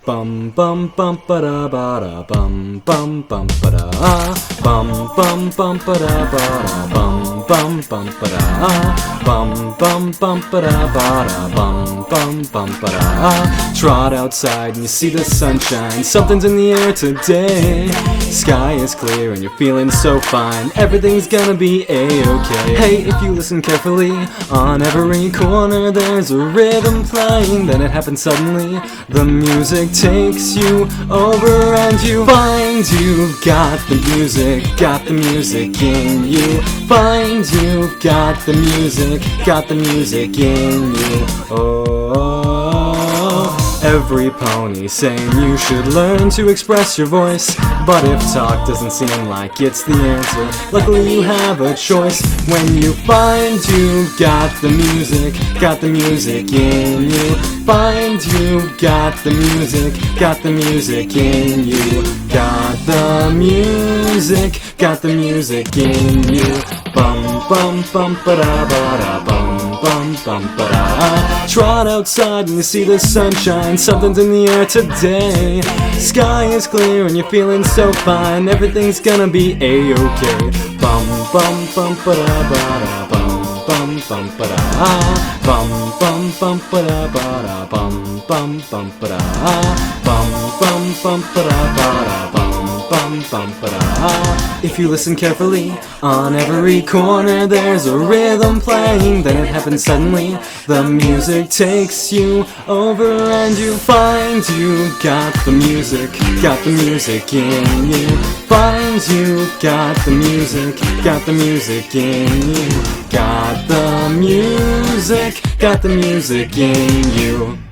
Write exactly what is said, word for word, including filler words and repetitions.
Bum bum bum ba da ba da bum bum bum ba da bum bum bum ba da ba da bum bum bum ba da bum bum bum ba da ba da bum bum bum ba da. Trot outside and you see the sunshine. Something's in the air today. Sky is clear and you're feeling so fine. Everything's gonna be a-okay. Hey, if you listen carefully, on every corner there's a rhythm playing. Then it happens suddenly. The music takes you over and you find you've got the music, got the music in you. Find you've got the music, got the music in you. Oh, every pony saying you should learn to express your voice. But if talk doesn't seem like it's the answer, luckily you have a choice. When you find you've got the music, got the music in you. Find you've got the music, got the music in you. Got the music, got the music in you. Bum bum bum ba da ba da bum bum bum ba da. Trot outside and you see the sunshine. Something's in the air today. Sky is clear and you're feeling so fine. Everything's gonna be a-okay. Bum bum bum ba da ba da bum bum bum ba da bum bum bum ba da ba da bum bum bum ba da bum bum bum ba da ba da bum bum bum ba da. If you listen carefully, on every corner there's a rhythm playing. Then it happens suddenly. The music takes you over and you find you got the music, got the music in you. Find you got the music, got the music in you. Got the music, got the music in you.